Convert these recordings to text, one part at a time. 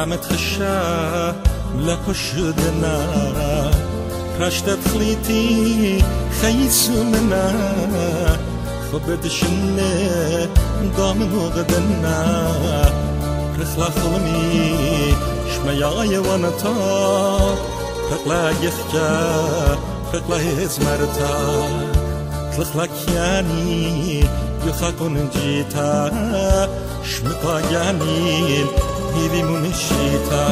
رامت خشا لپشدنا رشتت خليتي خيس منا خبت شنه دام وغدنا رخلا خلمي شمياي ونتا رخلا يخجا رخلا هزمرتا تلخلك يعني يخاكون جيتا شمطا يعني هيدي منشيتا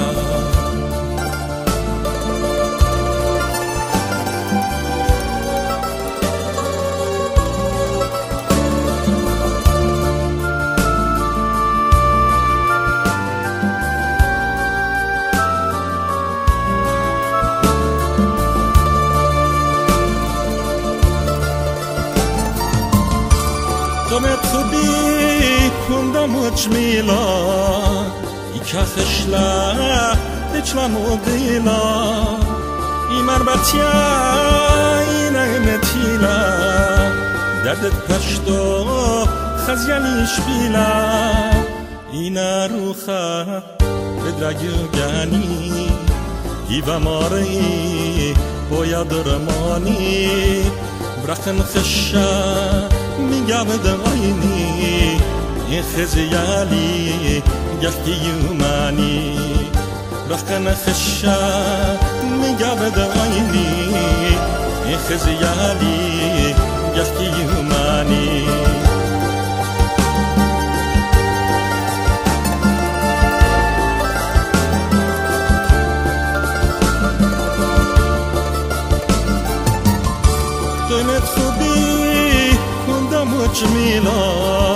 قمت خبي كندم وجميلا يكاخشلا بچلا موديلا إيمان باتيا إينا متيلا دردت پشتو خزيانيش بيلا إينا روخا بدرگيوگاني هيوا ماري بويا درماني برخن خشا میگم دعاینی این خزیالی گفتی یومانی رخن خشا میگم دعاینی این خزیالی گفتی یومانی قیمت خوبی جميلة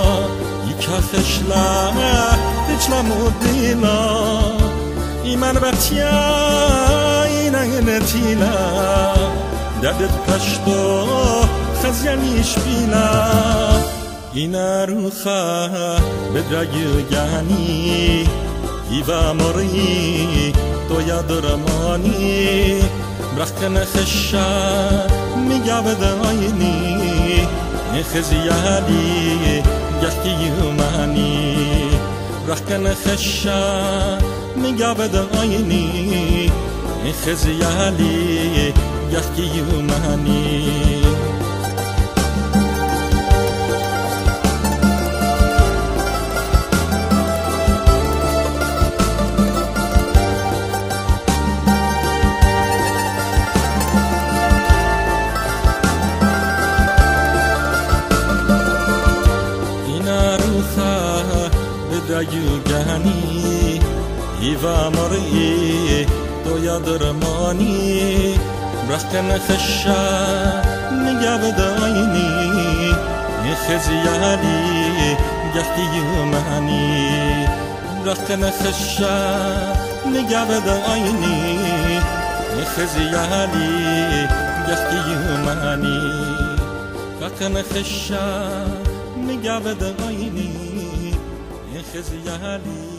يكاخشلا بچلا موديلا إيمان باتيا إينا نتيلا دردت پشتو خزيانيش بيلا إينا روخا بدرگيوگاني هيوا موري تويا درماني برخن خشا ميگا بدايني خزيالي جحكي يوماني رحكن خشا مقابد عيني خزيالي جحكي يوماني بدرگيوگاني هيوا مرئي تويا درماني برخن خشا مقابد عيني خزيالي جحكي يوماني برخن خشا مقابد عيني خزيالي جحكي يوماني برخن خشا مقابد عيني خزيالي